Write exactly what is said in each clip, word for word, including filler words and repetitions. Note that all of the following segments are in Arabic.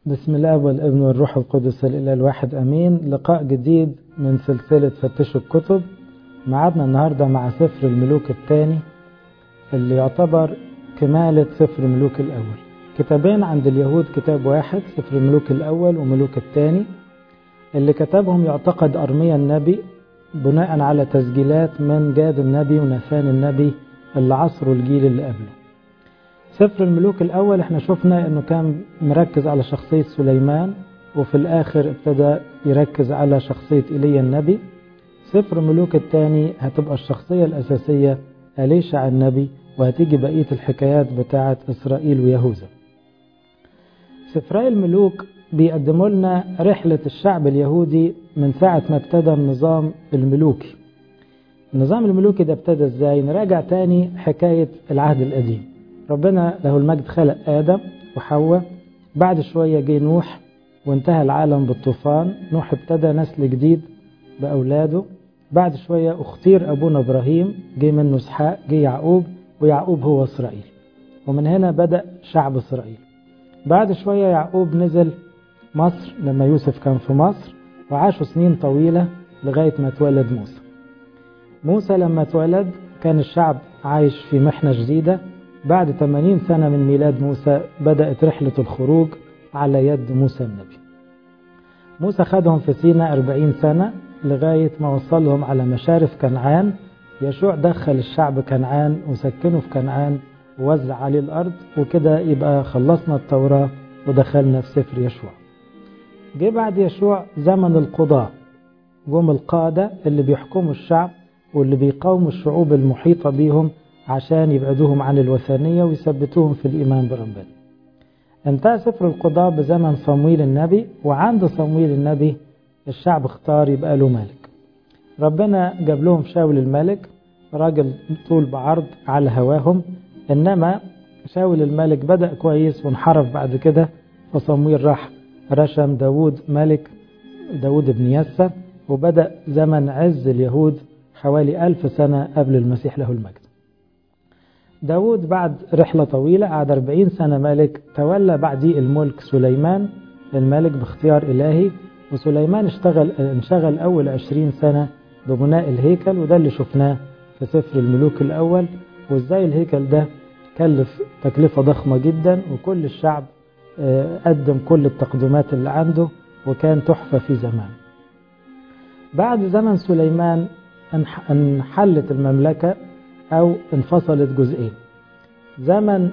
بسم الله والابن والروح القدس الإله الواحد أمين. لقاء جديد من سلسلة فتشوا الكتب. معادنا النهاردة مع سفر الملوك الثاني اللي يعتبر كمالة سفر الملوك الأول. كتابين عند اليهود، كتاب واحد سفر الملوك الأول وملوك الثاني، اللي كتبهم يعتقد أرميا النبي بناء على تسجيلات من جاد النبي وناثان النبي اللي عصروا الجيل اللي قبله. سفر الملوك الأول احنا شفنا انه كان مركز على شخصية سليمان، وفي الآخر ابتدى يركز على شخصية إيليا النبي. سفر الملوك الثاني هتبقى الشخصية الأساسية أليشع النبي، وهتيجي بقية الحكايات بتاعة إسرائيل ويهوذا. سفراء الملوك بيقدموا لنا رحلة الشعب اليهودي من ساعة ما ابتدى النظام الملوكي. النظام الملوكي ده ابتدى ازاي؟ نراجع تاني حكاية العهد القديم. ربنا له المجد خلق آدم وحواء، بعد شوية جه نوح وانتهى العالم بالطوفان. نوح ابتدى نسل جديد بأولاده، بعد شوية اختير أبونا إبراهيم، جه منه إسحاق، جه يعقوب، ويعقوب هو إسرائيل، ومن هنا بدأ شعب إسرائيل. بعد شوية يعقوب نزل مصر لما يوسف كان في مصر، وعاشوا سنين طويلة لغاية ما اتولد موسى. موسى لما اتولد كان الشعب عايش في محنة جديدة. بعد ثمانين سنة من ميلاد موسى بدأت رحلة الخروج على يد موسى النبي. موسى خدهم في سيناء أربعين سنة لغاية ما وصلهم على مشارف كنعان. يشوع دخل الشعب كنعان وسكنه في كنعان ووزع عليه الأرض، وكده يبقى خلصنا التوراة ودخلنا في سفر يشوع. جه بعد يشوع زمن القضاء، جم القادة اللي بيحكموا الشعب واللي بيقاوموا الشعوب المحيطة بيهم عشان يبعدوهم عن الوثنية ويثبتوهم في الإيمان بربنا. انتهى سفر القضاء بزمن صمويل النبي، وعند صمويل النبي الشعب اختار يبقى له ملك. ربنا جاب لهم شاول الملك، راجل طول بعرض على هواهم، إنما شاول الملك بدأ كويس وانحرف بعد كده، فصمويل راح رشم داود ملك، داود بن يسى، وبدأ زمن عز اليهود حوالي ألف سنة قبل المسيح له المجد. داود بعد رحلة طويلة قعد أربعين سنة ملك، تولى بعديه الملك سليمان الملك باختيار إلهي. وسليمان اشتغل انشغل أول عشرين سنة ببناء الهيكل، وده اللي شفناه في سفر الملوك الأول، وازاي الهيكل ده كلف تكلفة ضخمة جدا، وكل الشعب قدم كل التقدمات اللي عنده، وكان تحفة في زمان. بعد زمن سليمان انحلت المملكة أو انفصلت جزئين. زمن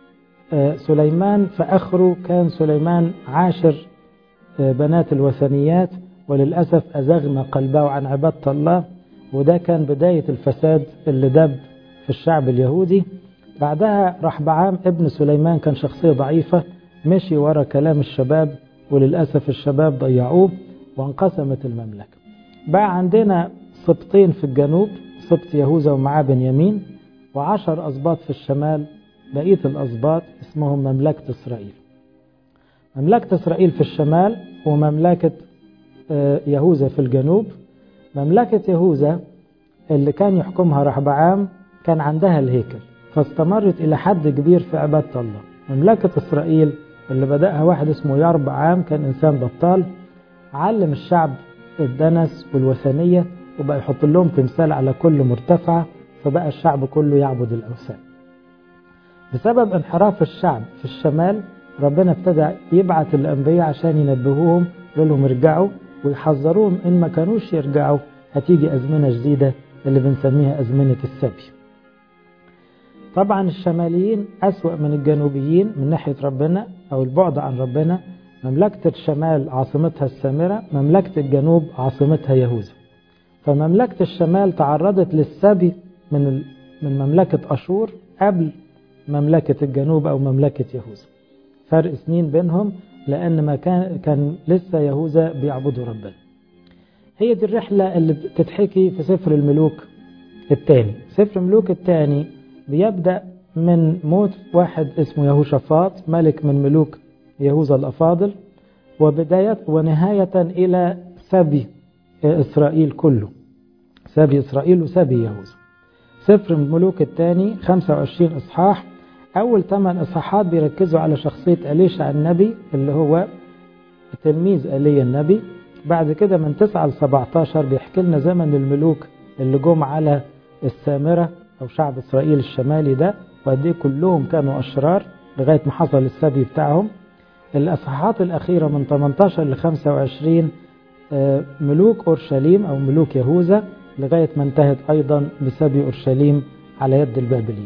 سليمان في آخره كان سليمان عاشر بنات الوثنيات، وللأسف أزغنا قلبه عن عبادة الله، وده كان بداية الفساد اللي دب في الشعب اليهودي. بعدها رحبعام ابن سليمان كان شخصية ضعيفة، مشي ورا كلام الشباب، وللأسف الشباب ضيعوه وانقسمت المملكة. بقى عندنا سبطين في الجنوب، سبط يهوذا ومعاه بنيامين، وعشر أسباط في الشمال. بقية الأسباط اسمهم مملكة إسرائيل. مملكة إسرائيل في الشمال، ومملكة يهوذا في الجنوب. مملكة يهوذا اللي كان يحكمها رحبعام كان عندها الهيكل، فاستمرت إلى حد كبير في عبادة الله. مملكة إسرائيل اللي بدأها واحد اسمه يربعام، كان إنسان بطال، علم الشعب الدنس والوثنية، وبقى يحط لهم تمثال على كل مرتفع، فبقى الشعب كله يعبد الأوثان. بسبب انحراف الشعب في الشمال، ربنا ابتدى يبعث الأنبياء عشان ينبهوهم، يقول لهم ارجعوا، ويحذروهم إن ما كانوش يرجعوا هتيجي أزمنة جديدة اللي بنسميها أزمنة السبي. طبعا الشماليين أسوأ من الجنوبيين من ناحية ربنا أو البعد عن ربنا. مملكة الشمال عاصمتها السامرة، مملكة الجنوب عاصمتها يهوذا. فمملكة الشمال تعرضت للسبي من من مملكة أشور قبل مملكة الجنوب أو مملكة يهوذا. فرق سنين بينهم، لأن ما كان كان لسه يهوذا بيعبدوا ربنا. هي دي الرحلة اللي بتتحكي في سفر الملوك الثاني. سفر الملوك الثاني بيبدأ من موت واحد اسمه يهوشافاط، ملك من ملوك يهوذا الأفاضل، وبداية ونهاية إلى سبي إسرائيل كله، سبي إسرائيل وسبي يهوذا. سفر الملوك الثاني خمسة وعشرين إصحاح. أول ثمان إصحاحات بيركزوا على شخصية أليشع النبي اللي هو تلميذ ايليا النبي. بعد كده من تسعة ل سبعتاشر بيحكي لنا زمن الملوك اللي جم على السامرة أو شعب إسرائيل الشمالي ده، وقد إيه كلهم كانوا أشرار لغاية ما حصل السبي بتاعهم. الأصحاحات الأخيرة من تمنتاشر ل خمسة وعشرين ملوك أورشليم أو ملوك يهوذا، لغاية ما انتهت أيضا بسبي أورشليم على يد البابليين.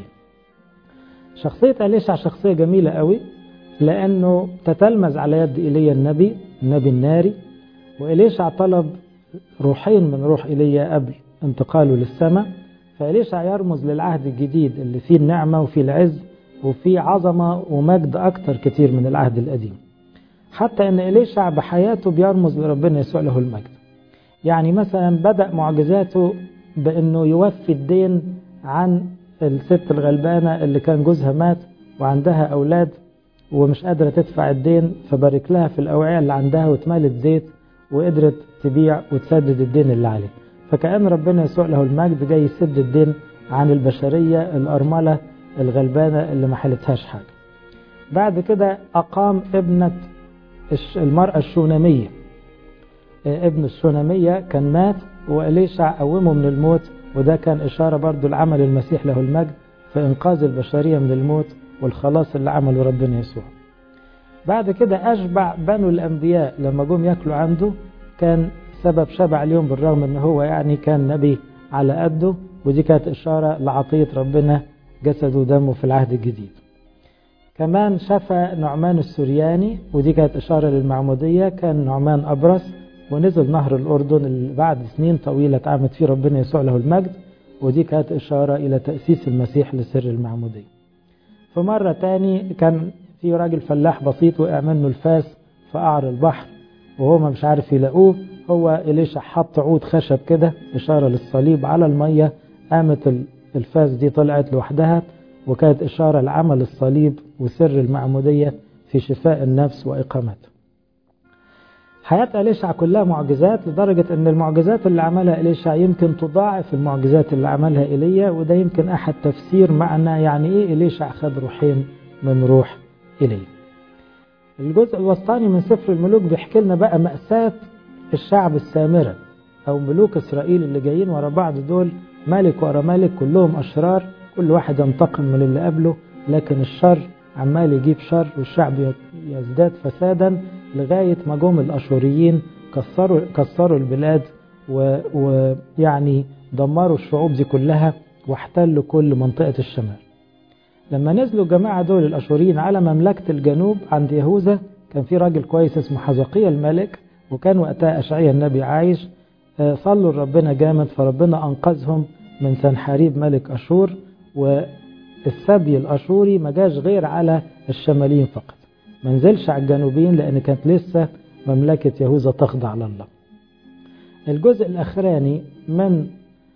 شخصية أليشع شخصية جميلة قوي، لأنه تتلمذ على يد إيليا النبي النبي الناري. وإليشع طلب روحين من روح إيليا قبل انتقاله للسماء، فإليشع يرمز للعهد الجديد اللي فيه النعمة وفيه العز وفيه عظمة ومجد أكتر كتير من العهد القديم. حتى أن إليشع بحياته بيرمز لربنا يسوع له المجد. يعني مثلا بدأ معجزاته بأنه يوفي الدين عن الست الغلبانة اللي كان جوزها مات وعندها أولاد ومش قادرة تدفع الدين، فبارك لها في الأوعية اللي عندها واتملت زيت وقدرت تبيع وتسدد الدين اللي عليه. فكأن ربنا يسوع له المجد جاي يسد الدين عن البشرية الأرملة الغلبانة اللي ما حلتهاش حاجة. بعد كده أقام ابنة المرأة الشونامية. ابن الشونامية كان مات وإليشع قومه من الموت، وده كان إشارة برضو لعمل المسيح له المجد في إنقاذ البشرية من الموت والخلاص اللي عمله ربنا يسوع. بعد كده أشبع بنو الأنبياء لما جم يأكلوا عنده، كان سبب شبع اليوم بالرغم أنه هو يعني كان نبي على قده، ودي كانت إشارة لعطية ربنا جسده ودمه في العهد الجديد. كمان شفى نعمان السورياني، ودي كانت إشارة للمعمودية. كان نعمان أبرص ونزل نهر الأردن اللي بعد سنين طويلة اتعامت فيه ربنا يسوع له المجد، ودي كانت إشارة إلى تأسيس المسيح لسر المعمودية. فمرة تاني كان في راجل فلاح بسيط وقع منه الفاس في قعر البحر وهو مش عارف يلاقوه، هو إليشع حط عود خشب كده إشارة للصليب على المية، قامت الفاس دي طلعت لوحدها، وكانت إشارة لعمل الصليب وسر المعمودية في شفاء النفس وإقامته. حياة إليشع كلها معجزات، لدرجة أن المعجزات اللي عملها إليشع يمكن تضاعف المعجزات اللي عملها إيليا، وده يمكن أحد تفسير معنى يعني إيه إليشع خد روحين من روح إيليا. الجزء الوسطاني من سفر الملوك بيحكي لنا بقى مأساة الشعب السامرة أو ملوك إسرائيل اللي جايين ورا بعض، دول ملك ورا ملك كلهم أشرار، كل واحد ينتقم من اللي قبله، لكن الشر عمال يجيب شر والشعب يزداد فسادا، لغاية ما جم الأشوريين كسروا, كسروا البلاد ويعني دمروا الشعوب دي كلها واحتلوا كل منطقة الشمال. لما نزلوا الجماعة دول الأشوريين على مملكة الجنوب عند يهوذا، كان في راجل كويس اسمه حزقيا الملك، وكان وقتها أشعيا النبي عايش. صلوا ربنا جامد فربنا أنقذهم من سنحاريب ملك أشور، والسبي الأشوري ما جاش غير على الشماليين فقط، ما نزلش على الجنوبيين لأن كانت لسه مملكة يهوذا تخضع لله. الجزء الأخراني من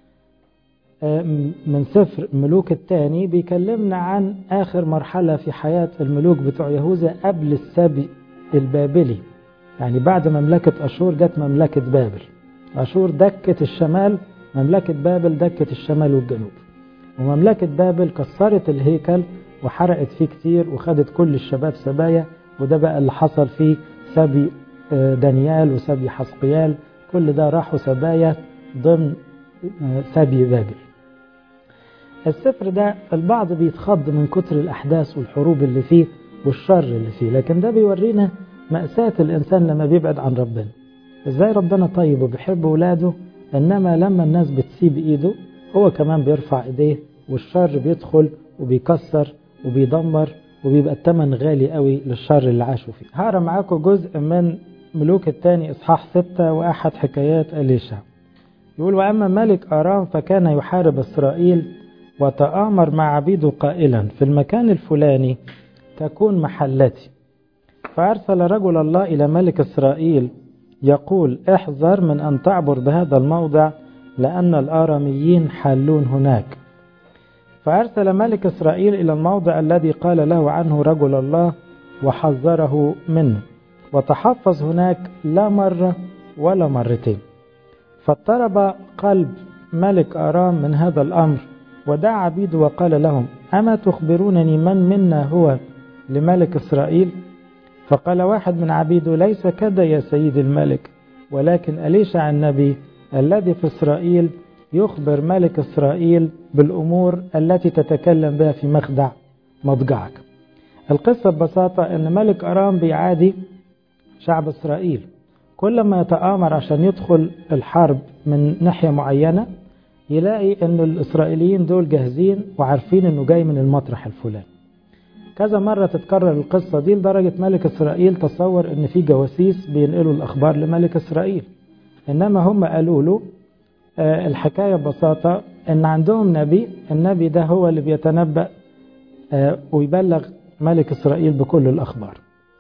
من سفر ملوك الثاني بيكلمنا عن آخر مرحلة في حياة الملوك بتوع يهوذا قبل السبي البابلي. يعني بعد مملكة أشور جت مملكة بابل. أشور دكت الشمال، مملكة بابل دكت الشمال والجنوب. ومملكة بابل كسرت الهيكل وحرقت فيه كتير وخدت كل الشباب سبايا، وده بقى اللي حصل فيه سبي دانيال وسبي حسقيال، كل ده راحوا سبايا ضمن سبي بابل. السفر ده البعض بيتخض من كتر الأحداث والحروب اللي فيه والشر اللي فيه، لكن ده بيورينا مأساة الإنسان لما بيبعد عن ربنا، إزاي ربنا طيب وبيحب ولاده، إنما لما الناس بتسيب إيده هو كمان بيرفع إيديه والشر بيدخل وبيكسر وبيدمر، وبيبقى الثمن غالي قوي للشر اللي عاشوا فيه. هقرا معاكم جزء من ملوك الثاني إصحاح ستة وأحد حكايات إليشع. يقول: وأما ملك آرام فكان يحارب إسرائيل وتآمر مع عبيده قائلا: في المكان الفلاني تكون محلتي. فأرسل رجل الله إلى ملك إسرائيل يقول: احذر من أن تعبر بهذا الموضع لأن الآراميين حالون هناك. فأرسل ملك إسرائيل إلى الموضع الذي قال له عنه رجل الله وحذره منه، وتحفظ هناك لا مرة ولا مرتين. فاضطرب قلب ملك آرام من هذا الأمر، ودعا عبيده وقال لهم: أما تخبرونني من منا هو لملك إسرائيل؟ فقال واحد من عبيده ليس كذا يا سيد الملك، ولكن أليشع النبي الذي في إسرائيل يخبر ملك إسرائيل بالأمور التي تتكلم بها في مخدع مضجعك. القصة ببساطة أن ملك أرام بيعادي شعب إسرائيل، كل ما يتآمر عشان يدخل الحرب من ناحية معينة يلاقي أن الإسرائيليين دول جاهزين وعارفين أنه جاي من المطرح الفلاني. كذا مرة تتكرر القصة دي لدرجة ملك إسرائيل تصور أن في جواسيس بينقلوا الأخبار لملك إسرائيل، إنما هم قالوا له الحكاية ببساطة أن عندهم نبي، النبي ده هو اللي بيتنبأ ويبلغ ملك إسرائيل بكل الأخبار.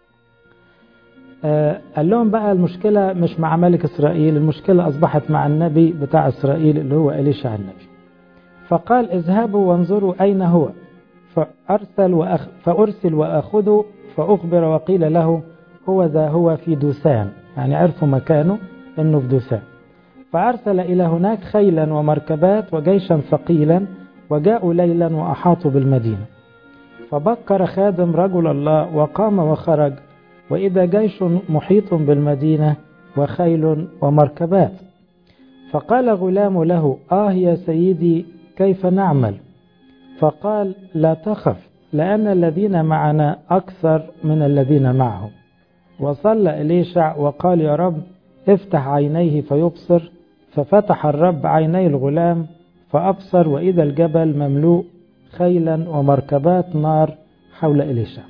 قال لهم بقى المشكلة مش مع ملك إسرائيل، المشكلة أصبحت مع النبي بتاع إسرائيل اللي هو أليشع النبي. فقال اذهبوا وانظروا أين هو، فأرسل وأخ فأرسل وأخذه فأخبر وقيل له هو ذا هو في دوثان، يعني عرفوا مكانه إنه في دوثان. فأرسل إلى هناك خيلا ومركبات وجيشا ثقيلا، وجاءوا ليلا وأحاطوا بالمدينة. فبكر خادم رجل الله وقام وخرج، وإذا جيش محيط بالمدينة وخيل ومركبات. فقال غلام له آه يا سيدي كيف نعمل؟ فقال لا تخف، لأن الذين معنا أكثر من الذين معهم. وصلى إليشع وقال يا رب افتح عينيه فيبصر، ففتح الرب عيني الغلام فأبصر، وإذا الجبل مملوء خيلا ومركبات نار حول إليشع.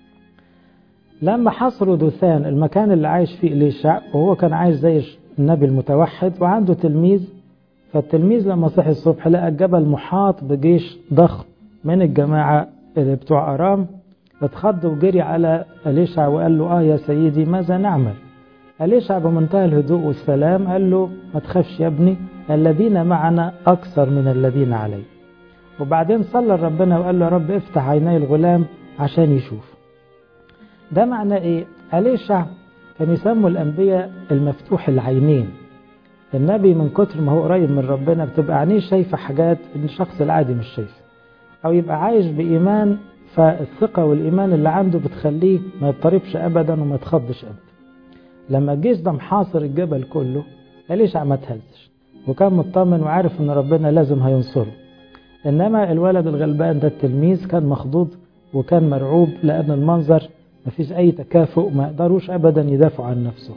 لما حصروا دوثان المكان اللي عايش فيه إليشع، وهو كان عايش زي النبي المتوحد وعنده تلميذ، فالتلميذ لما صحي الصبح لقى الجبل محاط بجيش ضخم من الجماعة اللي بتوع أرام، اتخض وجري على إليشع وقال له آه يا سيدي ماذا نعمل؟ إليشع بمنتهى الهدوء والسلام قال له ما تخافش يا ابني، الذين معنا أكثر من الذين علي. وبعدين صلى ربنا وقال له يا رب افتح عيني الغلام عشان يشوف. ده معناه ايه؟ إليشع كان يسموا الأنبياء المفتوح العينين. النبي من كتر ما هو قريب من ربنا بتبقى عينيه شايفة حاجات الشخص العادي مش شايفة، أو يبقى عايش بإيمان، فالثقة والإيمان اللي عنده بتخليه ما يضطربش أبدا وما يتخضش أبدا. لما الجيش ده محاصر الجبل كله إليشع ما تهزش، وكان مطمن وعارف ان ربنا لازم هينصره. انما الولد الغلبان ده التلميذ كان مخضوض وكان مرعوب، لان المنظر مفيش اي تكافؤ، ما يقدروش ابدا يدافعوا عن نفسه.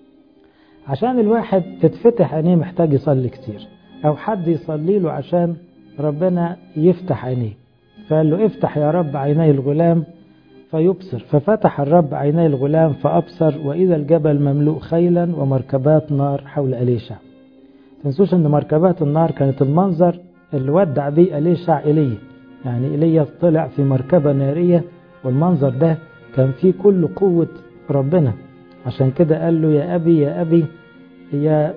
عشان الواحد تتفتح عينيه محتاج يصلي كتير، او حد يصلي له عشان ربنا يفتح عينيه. فقال له افتح يا رب عيني الغلام فيبصر، ففتح الرب عيني الغلام فأبصر، وإذا الجبل مملوء خيلا ومركبات نار حول إليشع. تنسوش أن مركبات النار كانت المنظر اللي ودع بيه إليشع إليه، يعني إليه طلع في مركبة نارية، والمنظر ده كان فيه كل قوة ربنا. عشان كده قال له يا أبي يا أبي يا,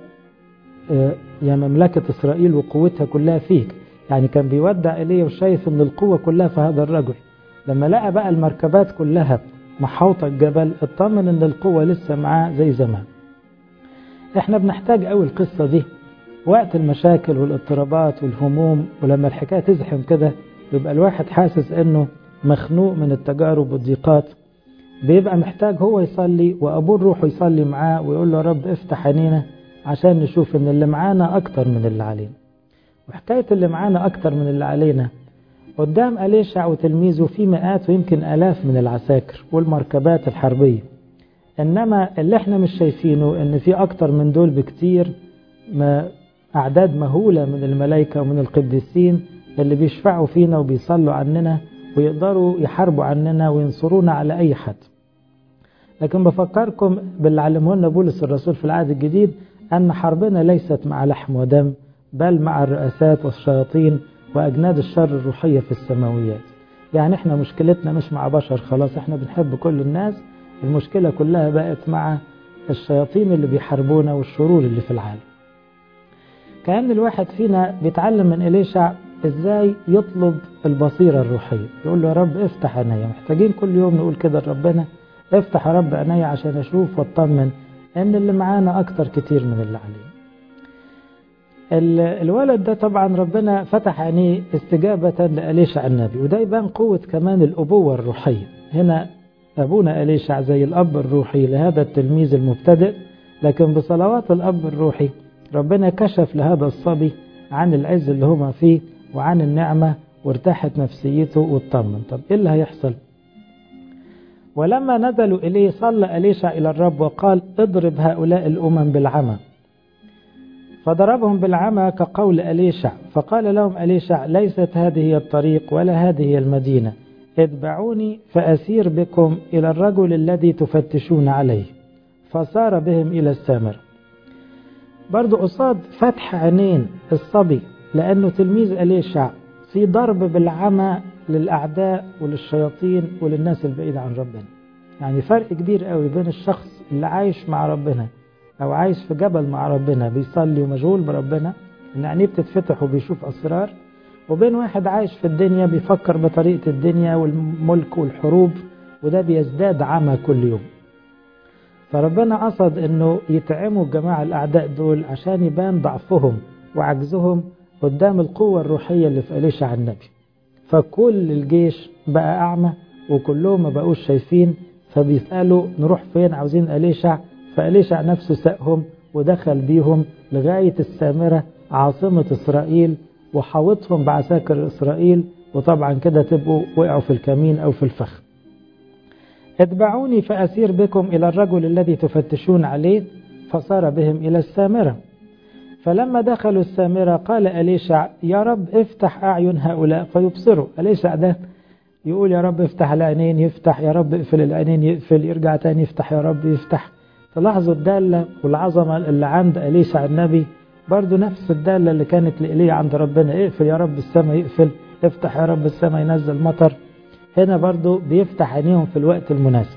يا مملكة إسرائيل وقوتها كلها فيك، يعني كان بيودع إليه وشايف أن القوة كلها في هذا الرجل. لما لقى بقى المركبات كلها محوطة الجبل اطمن ان القوة لسه معاه زي زمان. احنا بنحتاج قوي القصة دي وقت المشاكل والاضطرابات والهموم، ولما الحكاية تزحم كده بيبقى الواحد حاسس انه مخنوق من التجارب والضيقات، بيبقى محتاج هو يصلي وابوه الروح يصلي معاه ويقول له يا رب افتح عينينا عشان نشوف ان اللي معانا اكتر من اللي علينا. وحكاية اللي معانا اكتر من اللي علينا قدام إليشع وتلميذه في مئات ويمكن آلاف من العساكر والمركبات الحربية، إنما اللي احنا مش شايفينه إن في أكتر من دول بكتير، ما أعداد مهولة من الملائكة ومن القديسين اللي بيشفعوا فينا وبيصلوا عننا ويقدروا يحاربوا عننا وينصرونا على أي حد. لكن بفكركم باللي علمه لنا بولس الرسول في العهد الجديد، أن حربنا ليست مع لحم ودم، بل مع الرؤسات والشياطين وأجناد الشر الروحية في السماويات. يعني احنا مشكلتنا مش مع بشر خلاص، احنا بنحب كل الناس، المشكلة كلها بقت مع الشياطين اللي بيحاربونا والشرور اللي في العالم. كأن الواحد فينا بيتعلم من إليشع ازاي يطلب البصيرة الروحية، يقول له يا رب افتح عينيا. محتاجين كل يوم نقول كده لربنا افتح يا رب عينيا عشان اشوف واطمن ان اللي معانا اكتر كتير من اللي علينا. الولد ده طبعا ربنا فتح عينيه استجابة لإليشع النبي، وده يبان قوة كمان الأبوة الروحية. هنا أبونا أليشع زي الأب الروحي لهذا التلميذ المبتدئ، لكن بصلوات الأب الروحي ربنا كشف لهذا الصبي عن العز اللي هما فيه وعن النعمة، وارتاحت نفسيته واطمن. طب إيه اللي هيحصل؟ ولما نزلوا إليه صلى أليشع إلى الرب وقال اضرب هؤلاء الأمم بالعمى، فضربهم بالعمى كقول أليشع. فقال لهم أليشع ليست هذه هي الطريق ولا هذه هي المدينة، اتبعوني فأسير بكم إلى الرجل الذي تفتشون عليه. فصار بهم إلى السامرة. برضو قصاد فتح عينين الصبي لأنه تلميذ أليشع في ضرب بالعمى للأعداء وللشياطين وللناس البعيدة عن ربنا. يعني فرق كبير قوي بين الشخص اللي عايش مع ربنا أو عايش في جبل مع ربنا بيصلي ومشغول بربنا إن عينيه بتتفتح وبيشوف أسرار، وبين واحد عايش في الدنيا بيفكر بطريقة الدنيا والملك والحروب، وده بيزداد عمى كل يوم. فربنا قصد إنه يتعموا الجماعة الأعداء دول عشان يبان ضعفهم وعجزهم قدام القوة الروحية اللي في أليشع النبي. فكل الجيش بقى أعمى وكلهم ما بقوش شايفين، فبيسألوا نروح فين، عاوزين أليشع. فأليشع نفسه سأهم ودخل بيهم لغاية السامرة عاصمة إسرائيل وحاوطهم بعساكر إسرائيل، وطبعا كده تبقوا وقعوا في الكمين أو في الفخ. اتبعوني فأسير بكم إلى الرجل الذي تفتشون عليه. فصار بهم إلى السامرة. فلما دخلوا السامرة قال أليشع يا رب افتح أعين هؤلاء فيبصروا. أليشع ده يقول يا رب افتح العينين يفتح، يا رب اقفل العينين يقفل، يرجع تاني يفتح يا رب يفتح. تلاحظوا الدالة والعظمة اللي عند أليشع النبي برضو نفس الدالة اللي كانت لإيليا عند ربنا، اقفل يا رب السماء يقفل، افتح يا رب السماء ينزل مطر. هنا برضو بيفتح عينيهم في الوقت المناسب.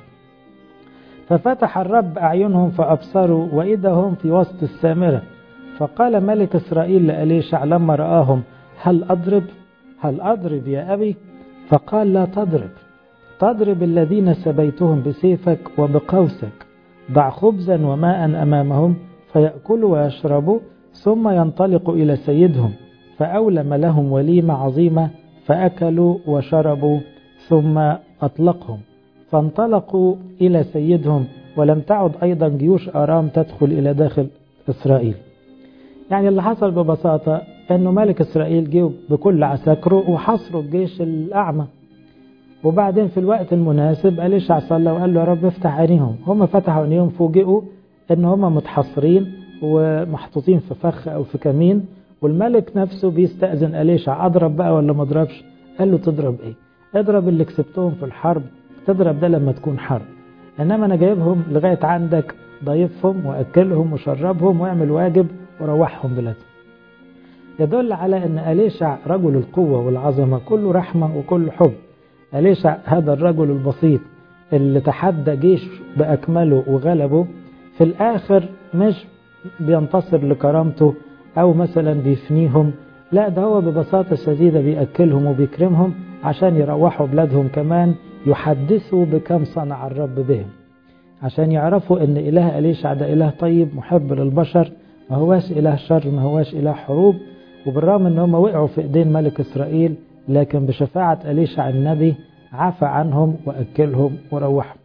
ففتح الرب أعينهم فأبصروا وإذا هم في وسط السامرة. فقال ملك إسرائيل لأليشع لما رآهم هل أضرب هل أضرب يا أبي؟ فقال لا تضرب، تضرب الذين سبيتهم بسيفك وبقوسك. ضع خبزا وماء أمامهم فيأكلوا ويشربوا، ثم ينطلقوا إلى سيدهم. فأولم لهم وليمة عظيمة فأكلوا وشربوا ثم أطلقهم. فانطلقوا إلى سيدهم، ولم تعد أيضا جيوش آرام تدخل إلى داخل إسرائيل. يعني اللي حصل ببساطة أنه ملك إسرائيل جه بكل عساكره وحصروا الجيش الأعمى، وبعدين في الوقت المناسب أليشع صلى وقال له يا رب افتح عينيهم. هم فتحوا عينيهم فوجئوا أن هم متحصرين ومحطوطين في فخ أو في كمين، والملك نفسه بيستأذن أليشع أضرب بقى ولا ما أضربش؟ قال له تضرب إيه؟ اضرب اللي كسبتهم في الحرب، تضرب ده لما تكون حرب، إنما أنا جايبهم لغاية عندك ضيفهم وأكلهم وشربهم واعمل واجب وروحهم بلادهم. يدل على أن أليشع رجل القوة والعظمة كله رحمة وكله حب. أليشع هذا الرجل البسيط اللي تحدى جيش بأكمله وغلبه، في الآخر مش بينتصر لكرامته أو مثلا بيفنيهم، لا ده هو ببساطة شديدة بيأكلهم وبيكرمهم عشان يروحوا بلادهم كمان يحدثوا بكم صنع الرب بهم، عشان يعرفوا أن إله أليشع ده إله طيب محب للبشر، ما هواش إله شر، ما هواش إله حروب. وبالرغم أن هم وقعوا في إيدين ملك إسرائيل، لكن بشفاعة أليشع النبي عفى عنهم وأكلهم وروحهم.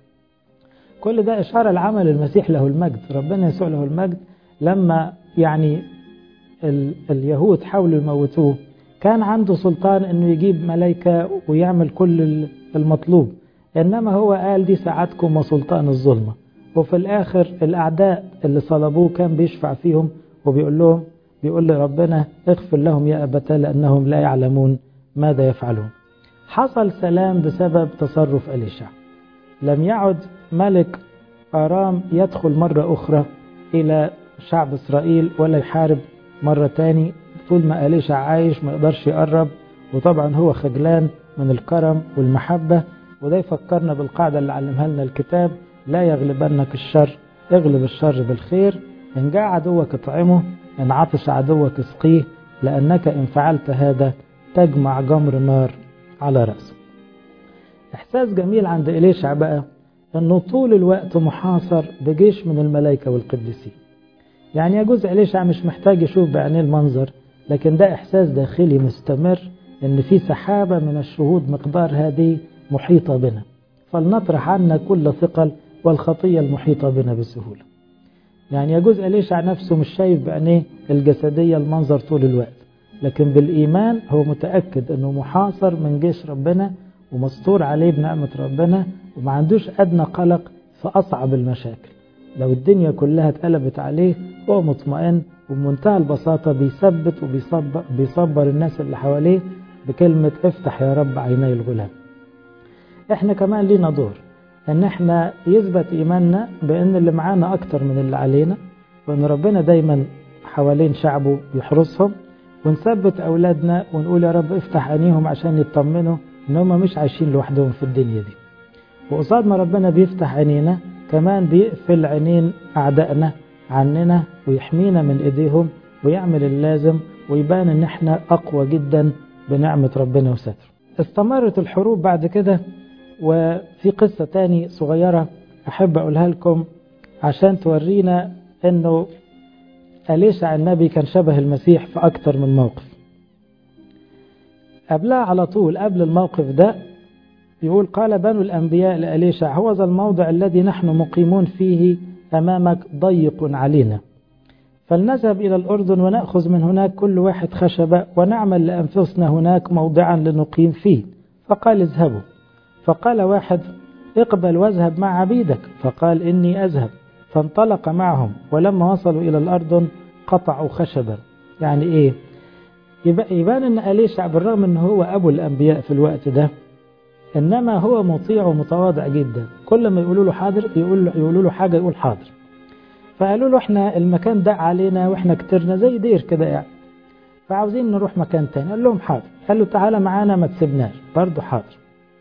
كل ده إشارة لعمل المسيح له المجد، ربنا يسوع له المجد. لما يعني ال اليهود حاولوا يموتوه كان عنده سلطان أنه يجيب ملائكة ويعمل كل المطلوب، إنما هو قال دي ساعتكم وسلطان الظلمة. وفي الآخر الأعداء اللي صلبوه كان بيشفع فيهم وبيقول لهم، بيقول لربنا اغفر لهم يا أبتاه لأنهم لا يعلمون ماذا يفعلون. حصل سلام بسبب تصرف أليشع. لم يعد ملك آرام يدخل مرة أخرى إلى شعب إسرائيل ولا يحارب مرة تاني. طول ما أليشع عايش ما يقدرش يقرب، وطبعا هو خجلان من الكرم والمحبة. وده يفكرنا بالقاعدة اللي علمها لنا الكتاب، لا يغلبنك الشر، اغلب الشر بالخير. إن جاء عدوك اطعمه، إن عطش عدوك اسقيه، لأنك إن فعلت هذا تجمع جمر نار على رأسه. إحساس جميل عند إليشع بقى أنه طول الوقت محاصر بجيش من الملائكة والقديسين. يعني يجوز إليشع مش محتاج يشوف بعينيه المنظر، لكن ده إحساس داخلي مستمر أن في سحابة من الشهود مقدار هذه محيطة بنا. فلنطرح عنا كل ثقل والخطية المحيطة بنا بسهولة. يعني يجوز أليشع نفسه مش شايف بعينيه الجسدية المنظر طول الوقت، لكن بالإيمان هو متأكد أنه محاصر من جيش ربنا ومستور عليه بنعمة ربنا، وما عندوش أدنى قلق في أصعب المشاكل. لو الدنيا كلها اتقلبت عليه هو مطمئن وبمنتهى البساطة بيثبت وبيصبر بيصبر الناس اللي حواليه بكلمة افتح يا رب عيني الغلام. احنا كمان لينا دور ان احنا يثبت ايماننا بان اللي معانا اكتر من اللي علينا، وان ربنا دايما حوالين شعبه بيحرسهم، ونثبت اولادنا ونقول يا رب افتح عينيهم عشان يطمنوا ان هم مش عايشين لوحدهم في الدنيا دي. وقصاد ما ربنا بيفتح عينينا كمان بيقفل عينين اعدائنا عننا ويحمينا من ايديهم ويعمل اللازم ويبان ان احنا اقوى جدا بنعمة ربنا وستر. استمرت الحروب بعد كده، وفي قصة تاني صغيرة أحب أقولها لكم عشان تورينا أنه أليشع النبي كان شبه المسيح في أكتر من موقف. قبلها على طول قبل الموقف ده يقول قال بنو الأنبياء لأليشع هو ذا الموضع الذي نحن مقيمون فيه أمامك ضيق علينا، فلنذهب إلى الأردن ونأخذ من هناك كل واحد خشبة ونعمل لأنفسنا هناك موضعا لنقيم فيه. فقال اذهبوا. فقال واحد اقبل واذهب مع عبيدك، فقال إني أذهب. فانطلق معهم، ولما وصلوا إلى الأردن قطعوا خشبا. يعني إيه؟ يبان أن أليشع بالرغم أنه هو أبو الأنبياء في الوقت ده، إنما هو مطيع ومتواضع جدا. كل ما يقولوا له حاضر يقول له يقولوا له حاجة يقول حاضر. فقالوا له احنا المكان ده علينا واحنا كترنا زي دير كده يعني، فعاوزين نروح مكان تاني. قال لهم حاضر. قال له تعالى معانا ما تسيبناش، برضه حاضر.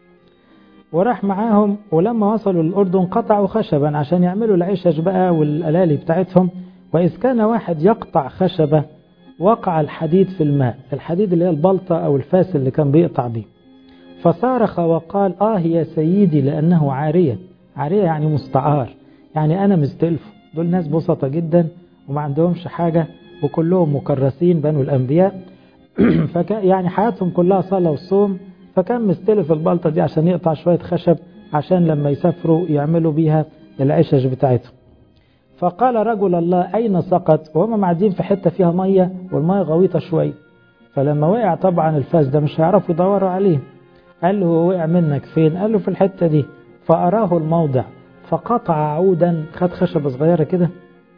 وراح معاهم، ولما وصلوا الأردن قطعوا خشبا عشان يعملوا العشش بقى والألالي بتاعتهم. وإذ كان واحد يقطع خشبة وقع الحديد في الماء، الحديد اللي هي البلطة أو الفاس اللي كان بيقطع بيه، فصارخ وقال آه يا سيدي لأنه عارية. عارية يعني مستعار، يعني أنا مستلفه. دول ناس بسطة جدا وما عندهمش حاجة وكلهم مكرسين بنو الأنبياء فك يعني حياتهم كلها صلاة وصوم، فكان مستلف البلطة دي عشان يقطع شوية خشب عشان لما يسافروا يعملوا بيها العشش بتاعتهم. فقال رجل الله أين سقط؟ وهم معدين في حتة فيها مية والمية غويطة شوية، فلما وقع طبعا الفاس ده مش هيعرفوا يدوروا عليه. قال له هو وقع منك فين؟ قال له في الحتة دي. فأراه الموضع فقطع عودا، خد خشبة صغيرة كده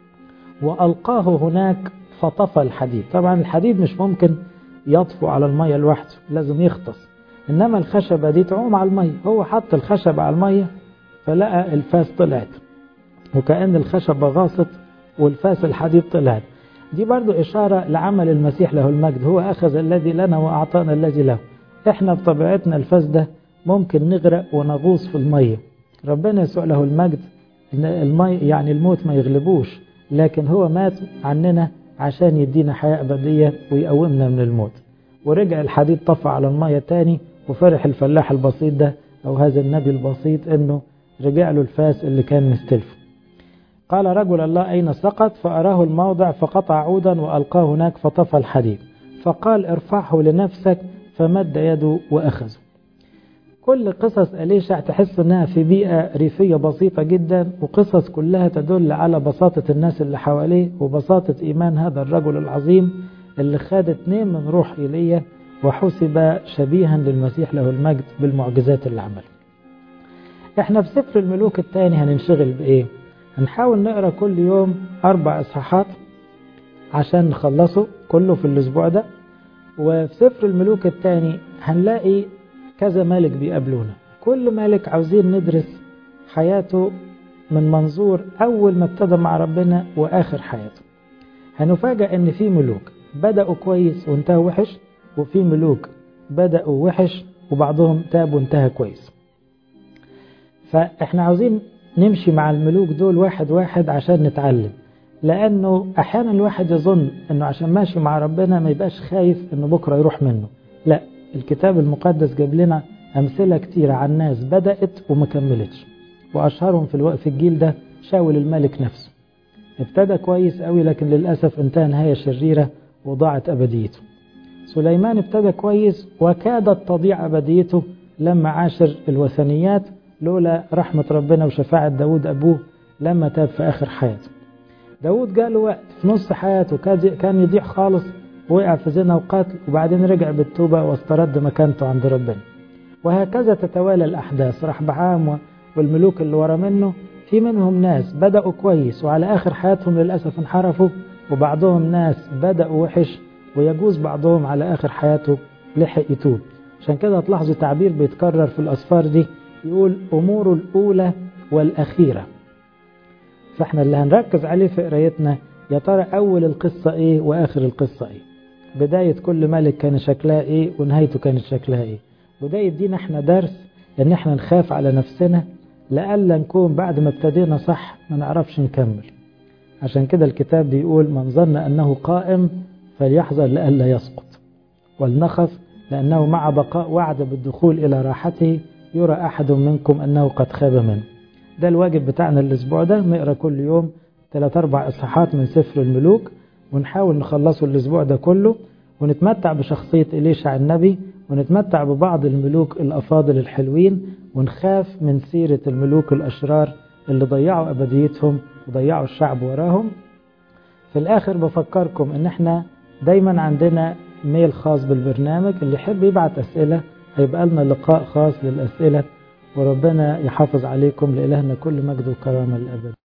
وألقاه هناك فطفى الحديد. طبعا الحديد مش ممكن يطفو على المية لوحده، لازم يختص، إنما الخشبة دي تعوم على المية. هو حط الخشبة على المية فلقى الفاس طلعت، وكأن الخشبة غاصت والفاس الحديد طلعت. دي برضو إشارة لعمل المسيح له المجد، هو أخذ الذي لنا وأعطانا الذي له. إحنا بطبيعتنا الفاس ده ممكن نغرق ونغوص في المية، ربنا يسوع له المجد إن المي يعني الموت ما يغلبوش، لكن هو مات عننا عشان يدينا حياة أبدية ويقومنا من الموت. ورجع الحديد طفى على المية تاني، وفرح الفلاح البسيط ده أو هذا النبي البسيط إنه رجع له الفاس اللي كان مستلفه. قال رجل الله أين سقط؟ فأراه الموضع فقطع عودا وألقاه هناك فطفى الحديد. فقال ارفعه لنفسك، فمد يده وأخذه. كل قصص أليشع تحس أنها في بيئة ريفية بسيطة جدا، وقصص كلها تدل على بساطة الناس اللي حواليه وبساطة إيمان هذا الرجل العظيم اللي خد اتنين من روح إيليا وحسب شبيها للمسيح له المجد بالمعجزات اللي عمل. احنا في سفر الملوك الثاني هننشغل بإيه؟ هنحاول نقرأ كل يوم أربع إصحاحات عشان نخلصه كله في الأسبوع ده. وفي سفر الملوك الثاني هنلاقي كذا ملك بيقابلونا، كل ملك عاوزين ندرس حياته من منظور أول ما ابتدى مع ربنا وآخر حياته. هنفاجأ أن في ملوك بدأوا كويس وانتهوا وحش، وفي ملوك بدأوا وحش وبعضهم تاب وانتهى كويس. فإحنا عاوزين نمشي مع الملوك دول واحد واحد عشان نتعلم، لأنه أحيانا الواحد يظن أنه عشان ماشي مع ربنا ما يبقاش خايف أنه بكرة يروح منه. لا، الكتاب المقدس جاب لنا أمثلة كتيرة عن ناس بدأت وما كملتش، وأشهرهم في الوقت في الجيل ده شاول الملك نفسه. ابتدى كويس قوي لكن للأسف انتهى نهاية شريرة وضاعت أبديته. سليمان ابتدى كويس وكادت تضيع أبديته لما عاشر الوثنيات لولا رحمة ربنا وشفاعة داود أبوه لما تاب في آخر حياته. داود جاله وقت في نص حياته كان يضيع خالص، وقع في زنا وقتل، وبعدين رجع بالتوبة واسترد مكانته عند ربنا. وهكذا تتوالى الأحداث. رحبعام والملوك اللي ورا منه في منهم ناس بدأوا كويس وعلى آخر حياتهم للأسف انحرفوا، وبعضهم ناس بدأوا وحش ويجوز بعضهم على آخر حياته لحق يتوب. عشان كده تلاحظوا تعبير بيتكرر في الأسفار دي يقول أمور الأولى والأخيرة. فاحنا اللي هنركز عليه في قرايتنا يا ترى أول القصة إيه وآخر القصة إيه، بداية كل ملك كان شكلها إيه ونهايته كانت شكلها إيه. وده يدينا احنا درس ان احنا نخاف على نفسنا لألا نكون بعد ما ابتدينا صح ما نعرفش نكمل. عشان كده الكتاب بيقول من ظن أنه قائم فليحذر لألا يسقط، ولنخف لأنه مع بقاء وعد بالدخول إلى راحته يرى أحد منكم أنه قد خاب منه. ده الواجب بتاعنا الأسبوع ده، نقرأ كل يوم ثلاث أربع إصحاحات من سفر الملوك ونحاول نخلصه الأسبوع ده كله، ونتمتع بشخصية إليشع النبي، ونتمتع ببعض الملوك الأفاضل الحلوين، ونخاف من سيرة الملوك الأشرار اللي ضيعوا أبديتهم وضيعوا الشعب وراهم. في الآخر بفكركم ان احنا دايما عندنا ميل خاص بالبرنامج، اللي يحب يبعت أسئلة هيبقى لنا لقاء خاص للأسئلة، وربنا يحافظ عليكم. لإلهنا كل مجد وكرامة للأبد.